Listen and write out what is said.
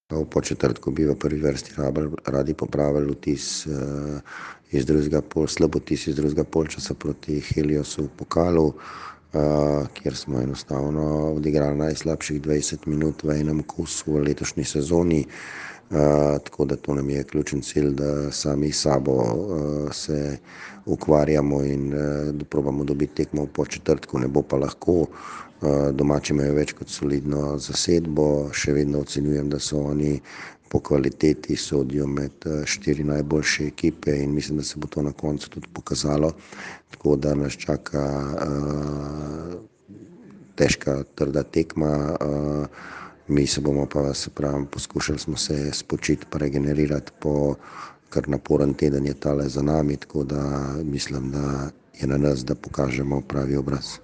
V Podčetrtku bi v prvi vrsti radi popravili vtis iz drugega slab vtis iz drugega polčasa proti Heliosu v pokalu, kjer smo enostavno odigrali najslabših 20 minut v enem kosu v letošnji sezoni. Tako da to nam je ključen cilj, da sami s sabo se ukvarjamo in da probamo dobiti tekmo v Podčetrtku. Ne bo pa lahko. Domači imajo več kot solidno zasedbo, še vedno ocenjujem, da so oni po kvaliteti sodijo med 4 najboljše ekipe in mislim, da se bo to na koncu tudi pokazalo. Tako da nas čaka težka, trda tekma. Mi se bomo pa, se pravim, poskušali smo se spočiti pa regenerirati po kar naporen teden je tale za nami, tako da mislim, da je na nas, da pokažemo pravi obraz.